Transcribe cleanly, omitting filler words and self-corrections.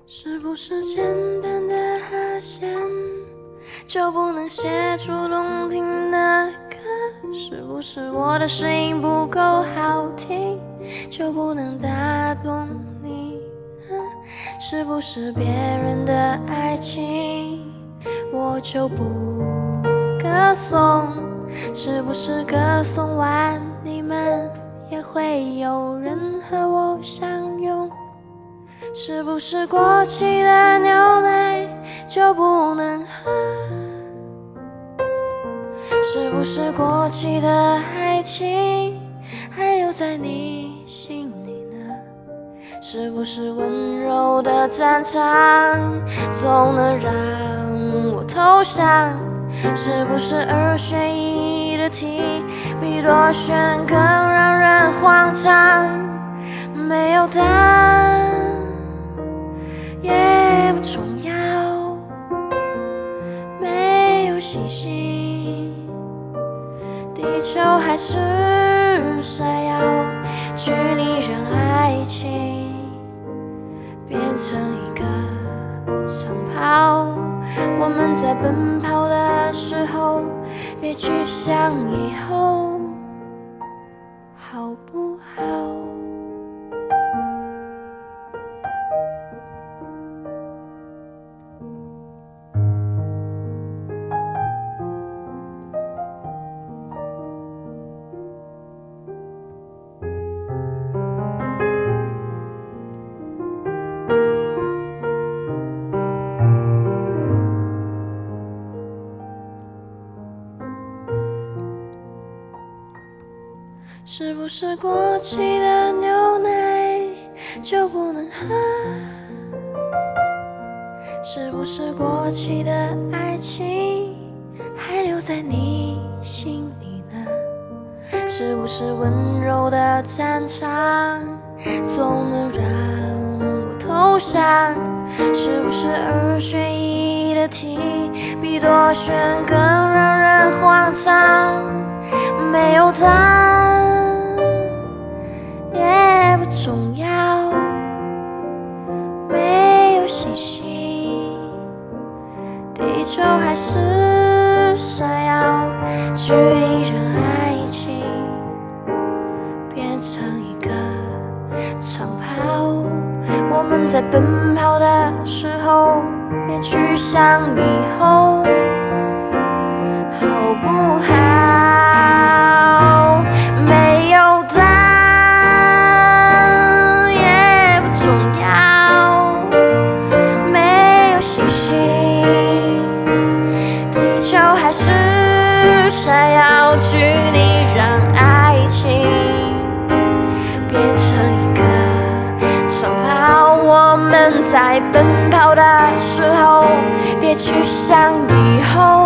是不是简单的和弦就不能写出动听的歌？是不是我的声音不够好听就不能打动你呢？是不是别人的爱情我就不歌颂？是不是歌颂完你们也会有人和我相拥？是不是过期的牛奶就不能喝？是不是过期的爱情还留在你心里呢？是不是温柔的战场总能让我投降？是不是二选一的题比多选更让人慌张？没有答案也不重要，没有星星地球还是闪耀，距离让爱情变成一个长跑。我们在奔跑的时候别去想以后好不好。是不是过期的牛奶就不能喝？是不是过期的爱情还留在你心里呢？是不是温柔的战场总能让我投降？是不是二选一的题比多选更让人慌张？没有答案也不重要，没有星星地球还是闪耀，距离让爱情变成一个长跑。我们在奔跑的时候别去想以后好不好。没有答案也不重要，没有星星地球还是闪耀，距离让爱情变成一个长跑。我们在奔跑的时候别去想以后